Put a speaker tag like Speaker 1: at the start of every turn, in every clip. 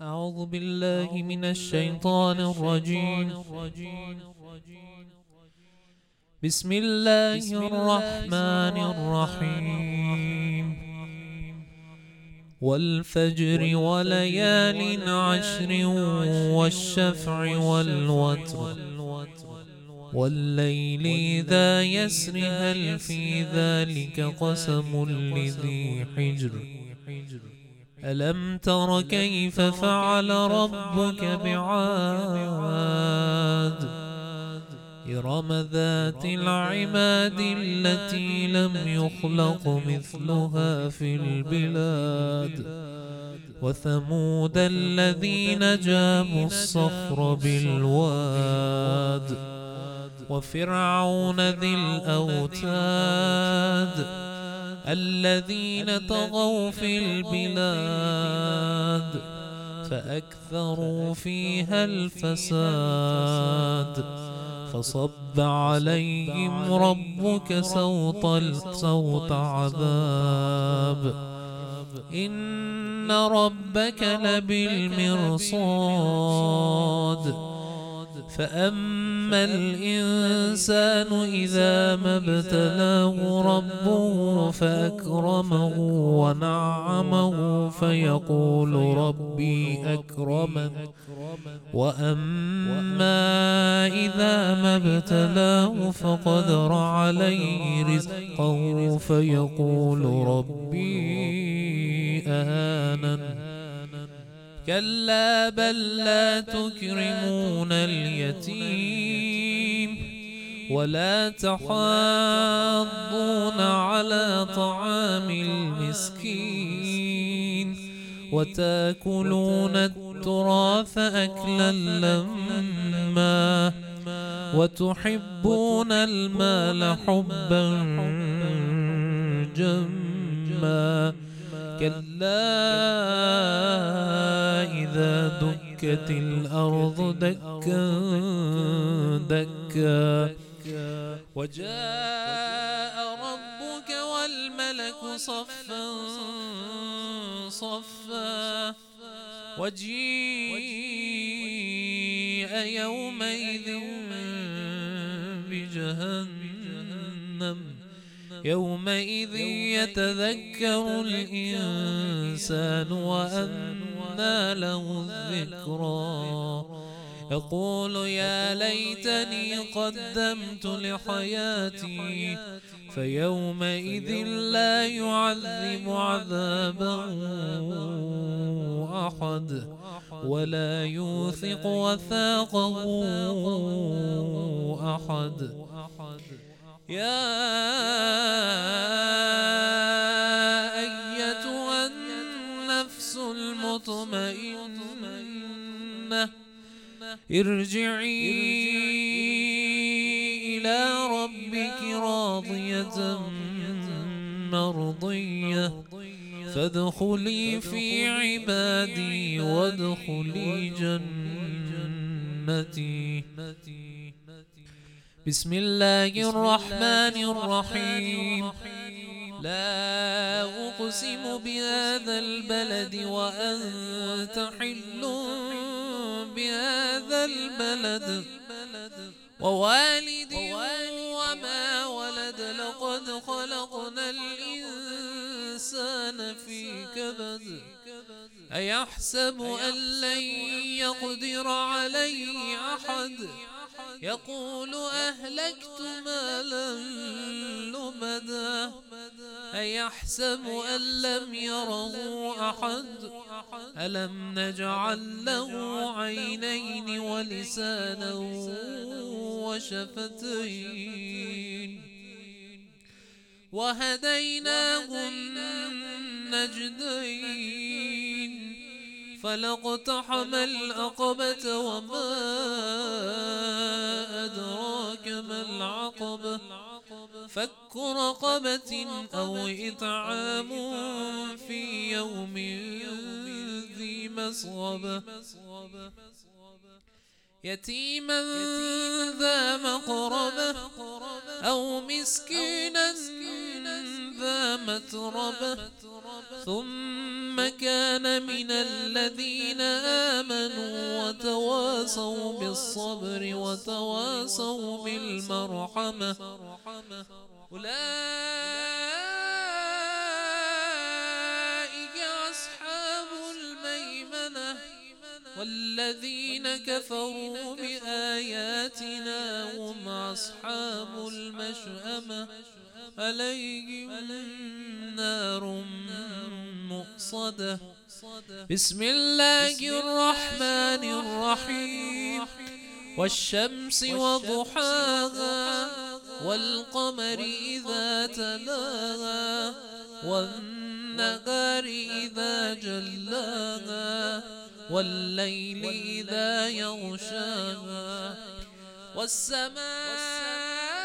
Speaker 1: أعوذ بالله من الشيطان الرجيم. بسم الله الرحمن الرحيم. والفجر وليال عشر والشفع والوتر والليل إذا يسر هل في ذلك قسم لذي حجر ألم تر كيف فعل ربك بعاد إرم ذات العماد التي لم يخلق مثلها في البلاد وثمود الذين جابوا الصخر بالواد وفرعون ذي الأوتاد الذين طغوا في البلاد فأكثروا فيها الفساد فصب عليهم ربك سوط عذاب إن ربك لبالمرصاد فأما الإنسان إذا ما ابتلاه ربه فأكرمه ونعمه فيقول ربي أكرمن وأما إذا ما ابتلاه فقدر عليه رزقه فيقول ربي أهانن كلا بل لا تكرمون اليتيم ولا تحاضون على طعام المسكين وتأكلون التراث أكلا لما وتحبون المال حبا جما كلا إذا دكت الأرض دكا دكا وجاء ربك والملك صفا صفا وجيء يومئذ بجهنم يومئذ يتذكر الإنسان وأنى له الذكرى يقول يا ليتني قدمت لحياتي فيومئذ لا يعذب عذابه أحد ولا يوثق وثاقه أحد يا أيتها النفس المطمئنة ارجعي إلى ربك راضية مرضية فادخلي في عبادي وادخلي جنتي. بسم الله الرحمن الرحيم. لا أقسم بهذا البلد وأنت حل بهذا البلد ووالد وما ولد لقد خلقنا الإنسان في كبد أيحسب أن لن يقدر عليه أحد يقول أهلكت مالا لبدا أيحسب أن لم يره أحد ألم نجعل له عينين ولسانا وشفتين وهديناه النجدين فلاقتحم العقبة وما أدراك ما العقبة فك رقبة أو إطعام في يوم ذي مسغبة يتيما ذا مقربة أو مسكينا ذا متربة ثم كان من الذين آمنوا وتواصوا بالصبر وتواصوا بالمرحمة أولئك أصحاب الميمنة والذين كفروا بآياتنا هم أصحاب المشأمة عليهم نار مؤصدة. بسم الله الرحمن الرحيم والشمس وضحاها والقمر إذا تلاها والنهار إذا جلاها والليل إذا يغشاها والسماء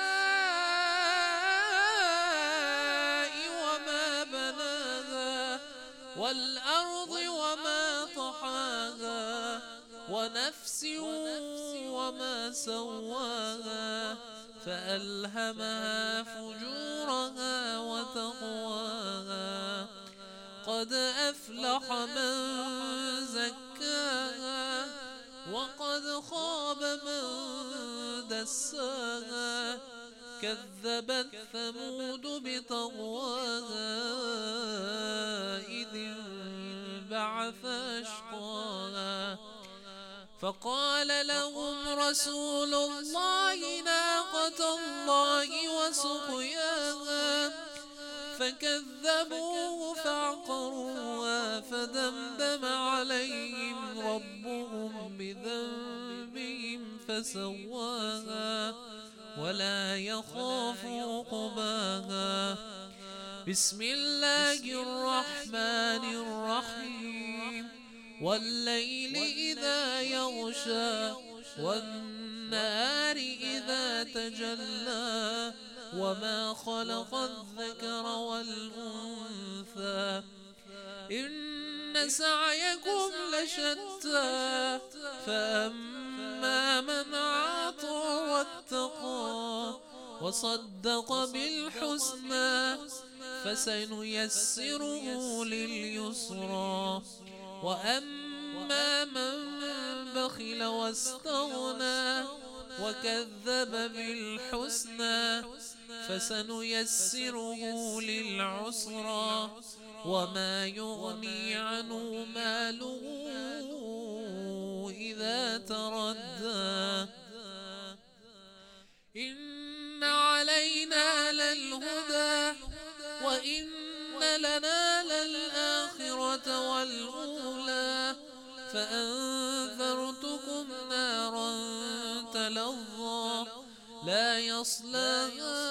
Speaker 1: وما بناها والأرض وما طحاها ونفس وما سواها فألهمها فجورها وتقواها قد أفلح من زكاها وقد خاب من دساها كذبت ثمود بطغواها إذ انبعث أشقاها فقال لهم رسول الله ناقة الله وسقياها فكذبوه فعقروها فدمدم عليهم ربهم بذنبهم فسواها ولا يخاف عقباها. بسم الله الرحمن الرحيم والليل إذا يغشى والنهار إذا تجلى وما خلق الذكر والأنثى إن سعيكم لشتى فأما من عطى واتقى وصدق بالحسنى فسنيسره لليسرى وأما من بخل واستغنى وكذب بالحسنى فسنيسره للعسرى وما يغني عنه ماله إذا تردى إن علينا للهدى وإن لنا للآخرة والأولى فأنذرتكم نارا تلظى لا يصلاها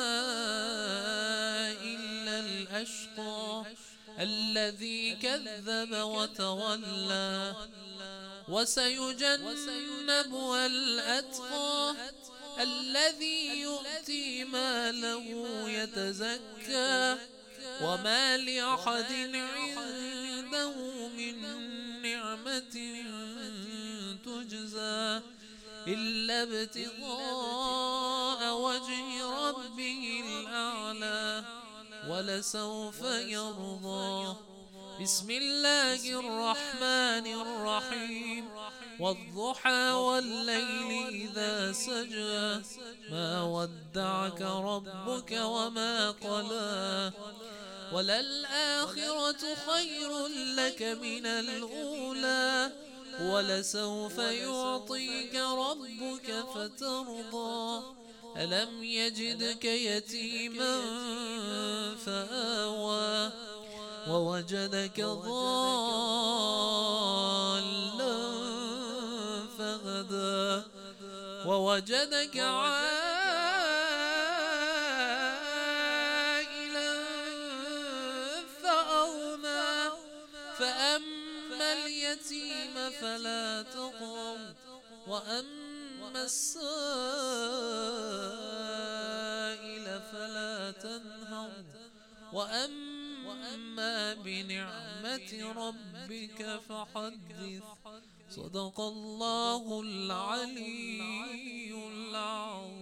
Speaker 1: إلا الأشقى الذي كذب وتولى وسيجنبها الأتقى الذي يؤتي ماله يتزكى وما لأحد عنده من نعمة تجزى إلا ابتغاء وجه ربه الأعلى ولسوف يرضى. بسم الله الرحمن الرحيم والضحى والليل إذا سجى ما ودعك ربك وما قلى وللآخرة خير لك من الأولى ولسوف يعطيك ربك فترضى ألم يجدك يتيما فآوى ووجدك ضالا فهدى ووجدك عائلا فأغنى فأما اليتيم فلا تقهر وأما السائل فلا تنهر وأما بنعمة ربك فحدث صدق الله العلي العظيم.